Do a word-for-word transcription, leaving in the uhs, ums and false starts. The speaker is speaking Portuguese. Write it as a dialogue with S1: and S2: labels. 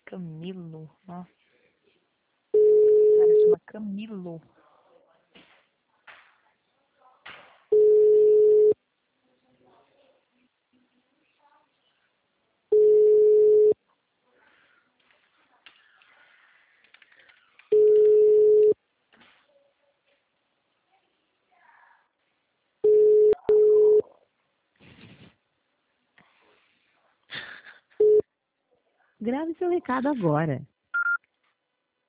S1: Camilo, ó. O cara chama Camilo.
S2: Grave seu recado agora.